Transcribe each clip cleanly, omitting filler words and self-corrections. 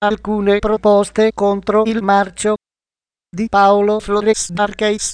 alcune proposte contro il marcio di Paolo Flores Marques.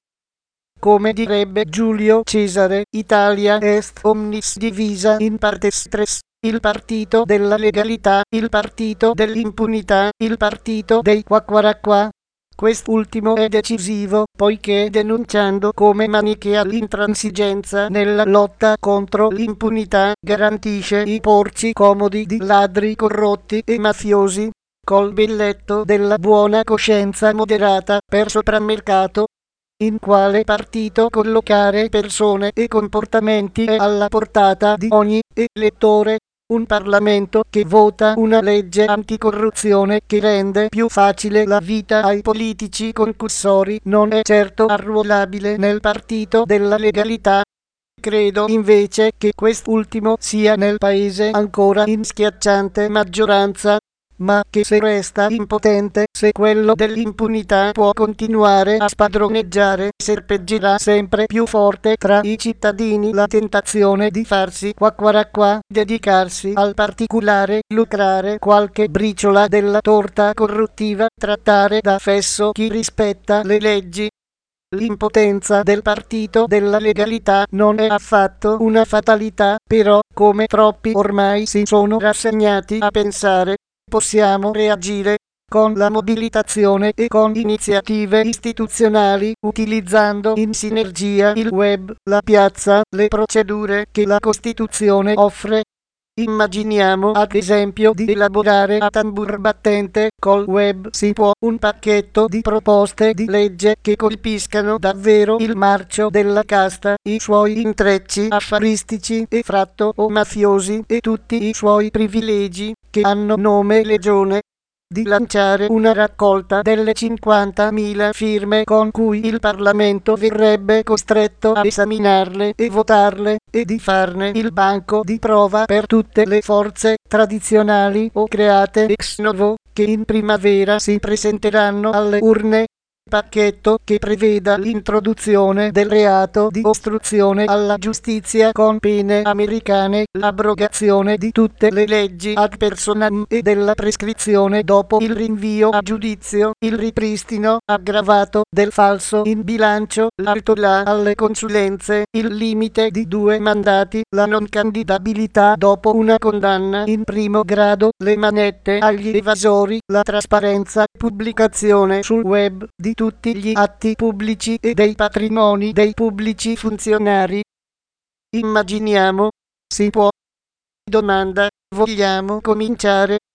Come direbbe Giulio Cesare, Italia est omnis divisa in partes tres. Il partito della legalità, il partito dell'impunità, il partito dei quacquaracqua. Quest'ultimo è decisivo, poiché denunciando come manichea l'intransigenza nella lotta contro l'impunità, garantisce i porci comodi di ladri corrotti e mafiosi, col biglietto della buona coscienza moderata per soprammercato. In quale partito collocare persone e comportamenti è alla portata di ogni elettore. Un Parlamento che vota una legge anticorruzione che rende più facile la vita ai politici concussori non è certo arruolabile nel partito della legalità. Credo invece che quest'ultimo sia nel paese ancora in schiacciante maggioranza, ma che se resta impotente, se quello dell'impunità può continuare a spadroneggiare, serpeggerà sempre più forte tra i cittadini la tentazione di farsi quacquaracqua, dedicarsi al particolare, lucrare qualche briciola della torta corruttiva, trattare da fesso chi rispetta le leggi. L'impotenza del partito della legalità non è affatto una fatalità, però, come troppi ormai si sono rassegnati a pensare, possiamo reagire con la mobilitazione e con iniziative istituzionali, utilizzando in sinergia il web, la piazza, le procedure che la Costituzione offre. Immaginiamo ad esempio di elaborare a tambur battente col web si può un pacchetto di proposte di legge che colpiscano davvero il marcio della casta, i suoi intrecci affaristici e fratto o mafiosi e tutti i suoi privilegi che hanno nome legione. Di lanciare una raccolta delle 50.000 firme con cui il Parlamento verrebbe costretto a esaminarle e votarle, e di farne il banco di prova per tutte le forze tradizionali o create ex novo che in primavera si presenteranno alle urne. Pacchetto che preveda l'introduzione del reato di ostruzione alla giustizia con pene americane, l'abrogazione di tutte le leggi ad personam e della prescrizione dopo il rinvio a giudizio, il ripristino aggravato del falso in bilancio, l'altola alle consulenze, il limite di 2 mandati, la non candidabilità dopo una condanna in primo grado, le manette agli evasori, la trasparenza, pubblicazione sul web di tutti gli atti pubblici e dei patrimoni dei pubblici funzionari. Immaginiamo, si può. Domanda, vogliamo cominciare?